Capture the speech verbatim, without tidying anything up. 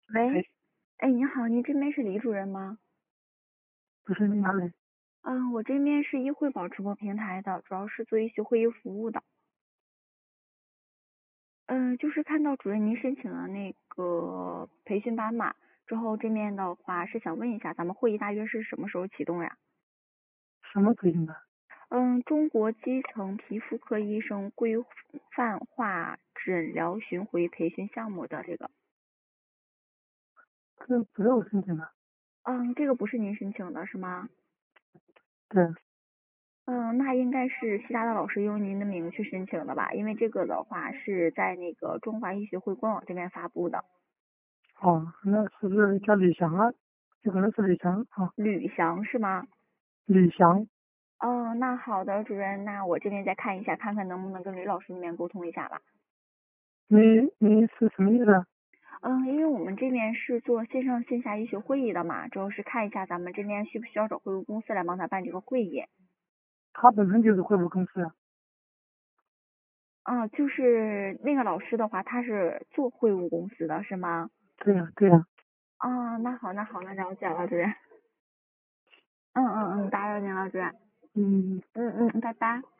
喂， 哎， 哎，你好，你这边是李主任吗？ 不是你哪里？ 嗯，我这边是一汇宝直播平台的，主要是做一些会议服务的。嗯，就是看到主任您申请了那个培训班嘛，之后这边的话是想问一下，咱们会议大约是什么时候启动呀？ 什么培训班？ 嗯，中国基层皮肤科医生规范化诊疗巡回培训项目的这个。 这不是我申请的。 嗯，这个不是您申请的是吗？ 对。 嗯，那应该是其他的老师用您的名去申请的吧？因为这个的话是在那个中华医学会官网这边发布的。 哦，那是不是叫李翔啊？有可能是李翔啊。 吕翔是吗？ 李翔。 哦，那好的，主任，那我这边再看一下，看看能不能跟吕老师那边沟通一下吧。 你你是什么意思？ 嗯，因为我们这边是做线上线下医学会议的嘛，主要是看一下咱们这边需不需要找会务公司来帮他办这个会议。 他本身就是会务公司啊。 嗯，就是那个老师的话，他是做会务公司的是吗？ 对呀、对呀、 哦，那好，那好，那了解了，主任。嗯嗯嗯，打扰您了，主任。 嗯。 嗯嗯，拜拜。